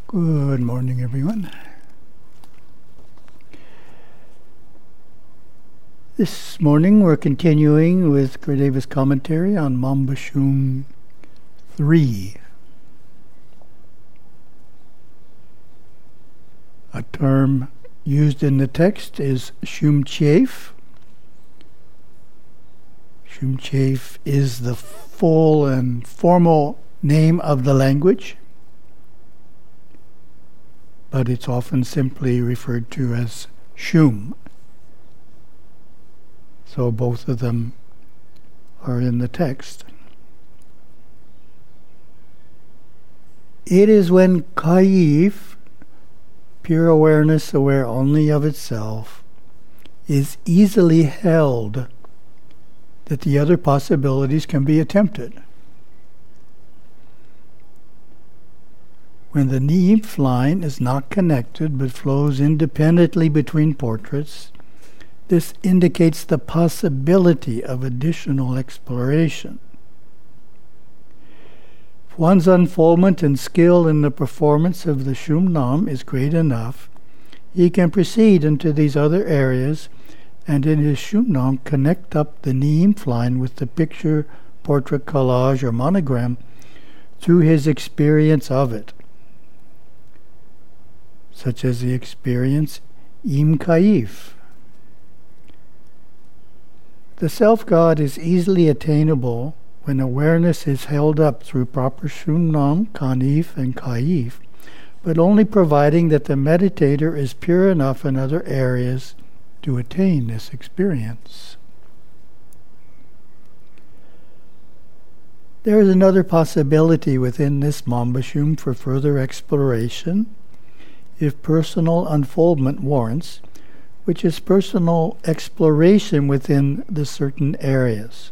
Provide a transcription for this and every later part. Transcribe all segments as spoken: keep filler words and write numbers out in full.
Good morning, everyone. This morning we're continuing with Gurudeva's commentary on Mambashum three. A term used in the text is Shumchef. Shumchef is the full and formal name of the language, but it's often simply referred to as Shum. So both of them are in the text. It is when Kaif, pure awareness aware only of itself, is easily held that the other possibilities can be attempted. When the nymph line is not connected but flows independently between portraits, this indicates the possibility of additional exploration. If one's unfoldment and skill in the performance of the Shum Nam is great enough, he can proceed into these other areas and in his Shum Nam connect up the nymph line with the picture, portrait, collage, or monogram through his experience of it, such as the experience Im Kaif. The self-God is easily attainable when awareness is held up through proper Shum Nam, Kanif, and Kaif, but only providing that the meditator is pure enough in other areas to attain this experience. There is another possibility within this Mambashum for further exploration, if personal unfoldment warrants, which is personal exploration within the certain areas.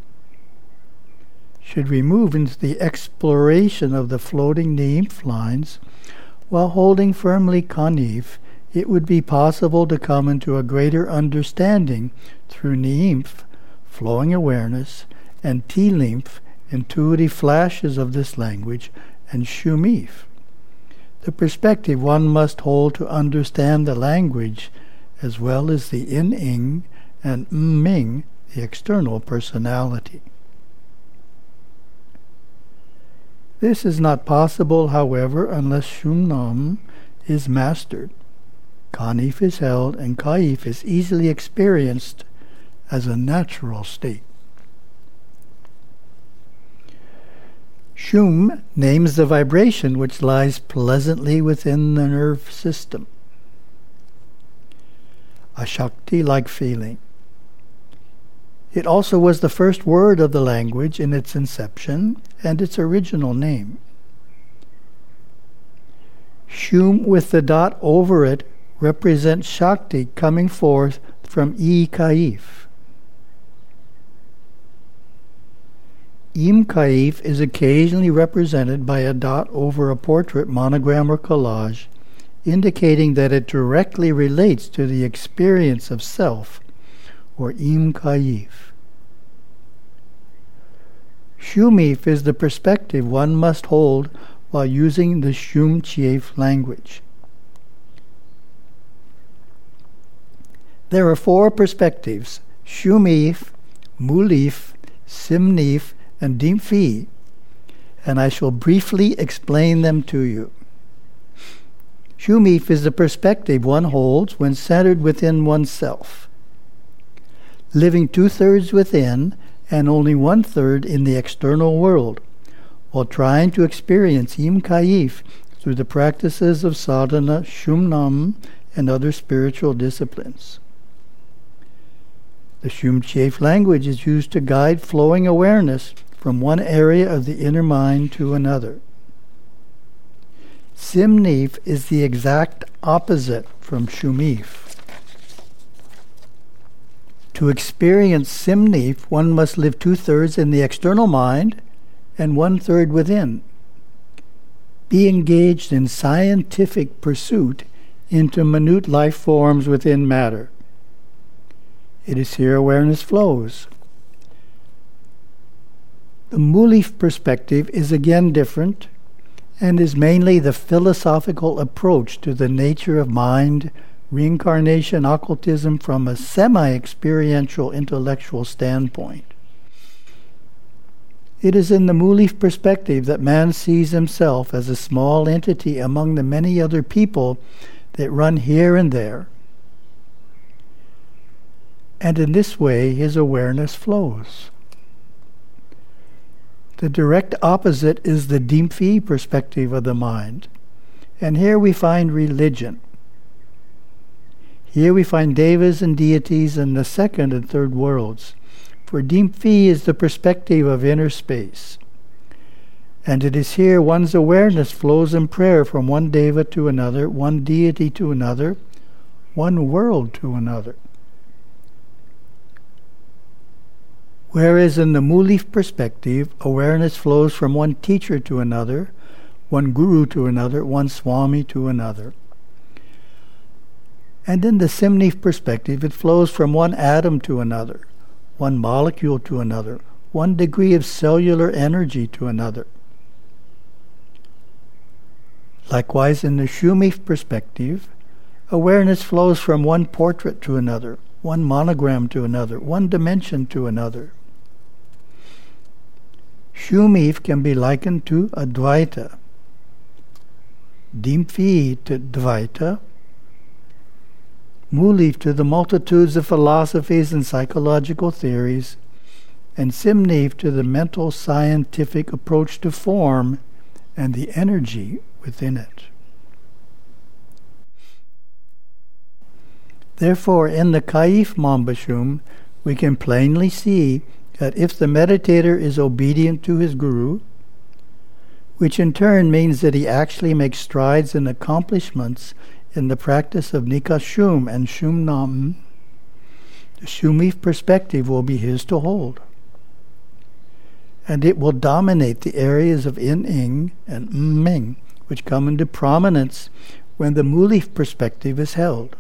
Should we move into the exploration of the floating nymph lines while holding firmly Kanif, it would be possible to come into a greater understanding through nymph, flowing awareness, and T-lymph, intuitive flashes of this language, and Shumif, the perspective one must hold to understand the language, as well as the In-ing and M-ming, the external personality. This is not possible, however, unless Shum Nam is mastered. Kanif is held, and Kaif is easily experienced as a natural state. Shum names the vibration which lies pleasantly within the nerve system, a Shakti-like feeling. It also was the first word of the language in its inception and its original name. Shum with the dot over it represents Shakti coming forth from I Kaif. Im Kaif is occasionally represented by a dot over a portrait, monogram, or collage, indicating that it directly relates to the experience of self, or Im Kaif. Shumif is the perspective one must hold while using the Shumchef language. There are four perspectives: Shumif, Mulif, Simnif, and Dimfi, and I shall briefly explain them to you. Shumif is the perspective one holds when centered within oneself, living two-thirds within and only one-third in the external world, while trying to experience Im Kaif through the practices of sadhana, Shum Nam, and other spiritual disciplines. The Shumchef language is used to guide flowing awareness from one area of the inner mind to another. Simnif is the exact opposite from Shumif. To experience Simnif, one must live two-thirds in the external mind and one-third within. Be engaged in scientific pursuit into minute life forms within matter. It is here awareness flows. The Mulif perspective is again different and is mainly the philosophical approach to the nature of mind, reincarnation, occultism from a semi-experiential intellectual standpoint. It is in the Mulif perspective that man sees himself as a small entity among the many other people that run here and there. And in this way, his awareness flows. The direct opposite is the Dimfi perspective of the mind. And here we find religion. Here we find devas and deities in the second and third worlds. For Dimfi is the perspective of inner space. And it is here one's awareness flows in prayer from one deva to another, one deity to another, one world to another. Whereas in the Mulif perspective, awareness flows from one teacher to another, one guru to another, one swami to another. And in the Simnif perspective, it flows from one atom to another, one molecule to another, one degree of cellular energy to another. Likewise, in the Shumif perspective, awareness flows from one portrait to another, one monogram to another, one dimension to another. Shumif can be likened to Advaita, Dimfi to Dvaita, Mulif to the multitudes of philosophies and psychological theories, and Simnif to the mental scientific approach to form and the energy within it. Therefore, in the Kaif Mambashum, we can plainly see that if the meditator is obedient to his guru, which in turn means that he actually makes strides in accomplishments in the practice of Nikashum and Shumnam, the Shumif perspective will be his to hold. And it will dominate the areas of In-ing and Mming, which come into prominence when the Mulif perspective is held.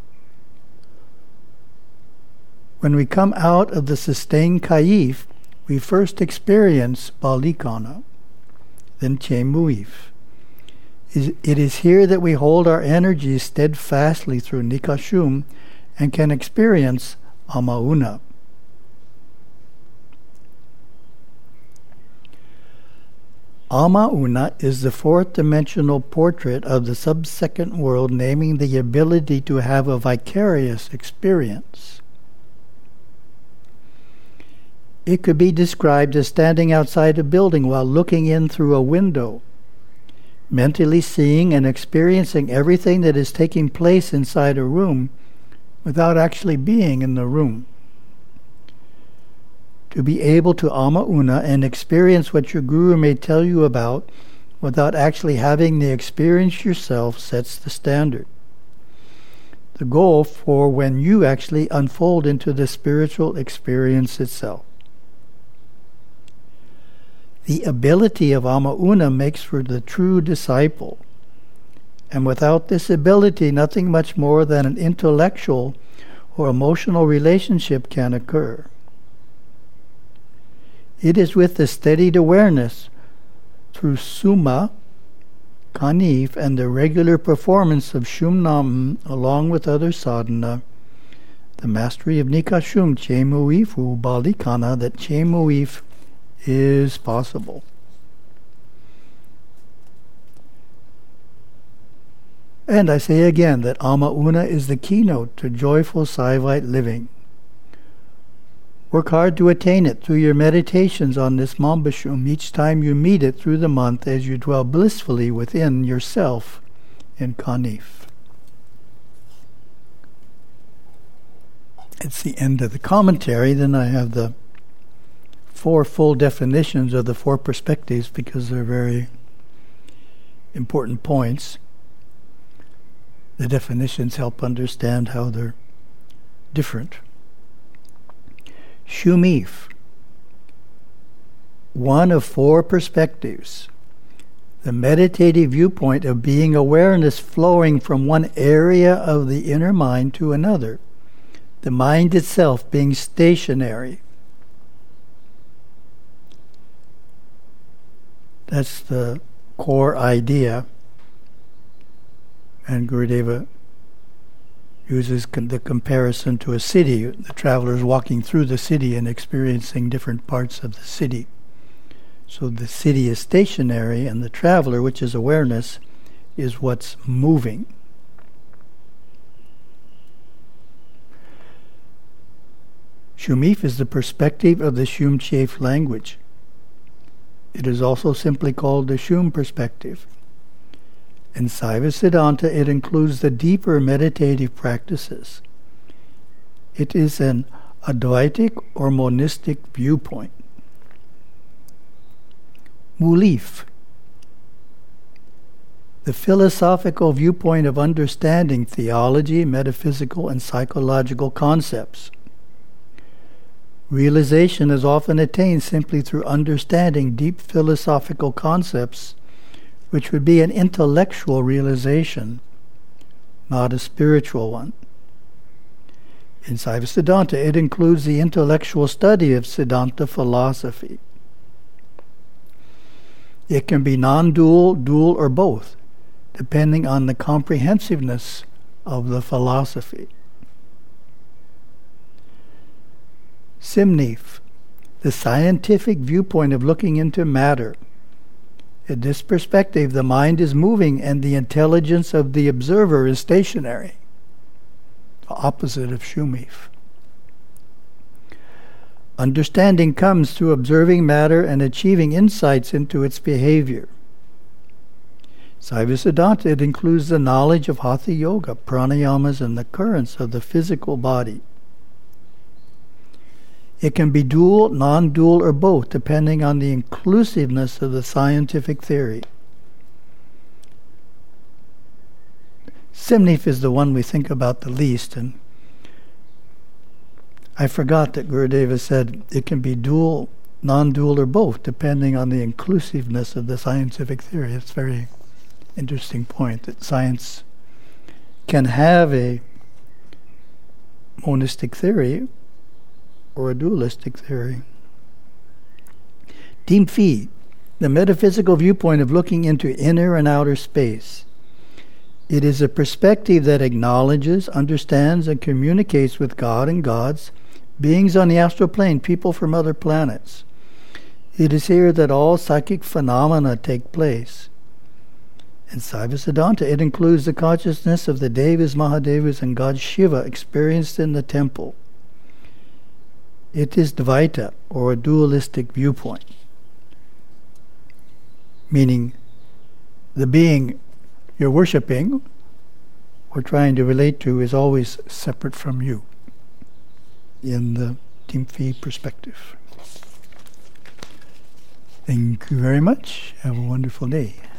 When we come out of the sustained Kaif, we first experience Balikana, then Chemuif. It is here that we hold our energies steadfastly through Nikashum and can experience Amauna. Amauna is the fourth dimensional portrait of the sub-second world, naming the ability to have a vicarious experience. It could be described as standing outside a building while looking in through a window, mentally seeing and experiencing everything that is taking place inside a room without actually being in the room. To be able to Amauna and experience what your guru may tell you about without actually having the experience yourself sets the standard. The goal for when you actually unfold into the spiritual experience itself. The ability of Amauna makes for the true disciple. And without this ability, nothing much more than an intellectual or emotional relationship can occur. It is with the steadied awareness through Suma, Kanif, and the regular performance of Shumnam along with other sadhana, the mastery of Nikashum, Chemuifu, Balikana, that Chemuif is possible. And I say again that Amauna is the keynote to joyful Saivite living. Work hard to attain it through your meditations on this Mambashum each time you meet it through the month as you dwell blissfully within yourself in Kanif. It's the end of the commentary. Then I have the four full definitions of the four perspectives because they're very important points. The definitions help understand how they're different. Shumif, one of four perspectives. The meditative viewpoint of being awareness flowing from one area of the inner mind to another, the mind itself being stationary. That's the core idea. And Gurudeva uses con- the comparison to a city, the travelers walking through the city and experiencing different parts of the city. So the city is stationary, and the traveler, which is awareness, is what's moving. Shumif is the perspective of the Shumchef language. It is also simply called the Shum perspective. In Saiva Siddhanta, it includes the deeper meditative practices. It is an Advaitic or monistic viewpoint. Mulif, the philosophical viewpoint of understanding theology, metaphysical, and psychological concepts. Realization is often attained simply through understanding deep philosophical concepts, which would be an intellectual realization, not a spiritual one. In Saiva Siddhanta, it includes the intellectual study of Siddhanta philosophy. It can be non-dual, dual, or both, depending on the comprehensiveness of the philosophy. Simnif, the scientific viewpoint of looking into matter. In this perspective, the mind is moving and the intelligence of the observer is stationary, the opposite of Shumif. Understanding comes through observing matter and achieving insights into its behavior. Saiva Siddhanta, it includes the knowledge of Hatha Yoga, pranayamas, and the currents of the physical body. It can be dual, non-dual, or both, depending on the inclusiveness of the scientific theory. Simnif is the one we think about the least, and I forgot that Gurudeva said it can be dual, non-dual, or both, depending on the inclusiveness of the scientific theory. It's a very interesting point, that science can have a monistic theory or a dualistic theory. Dimfi, the metaphysical viewpoint of looking into inner and outer space. It is a perspective that acknowledges, understands, and communicates with God and gods, beings on the astral plane, people from other planets. It is here that all psychic phenomena take place. In Saiva Siddhanta, it includes the consciousness of the Devas, Mahadevas, and God Shiva experienced in the temple. It is Dvaita, or a dualistic viewpoint, meaning the being you're worshipping or trying to relate to is always separate from you in the Dimfi perspective. Thank you very much. Have a wonderful day.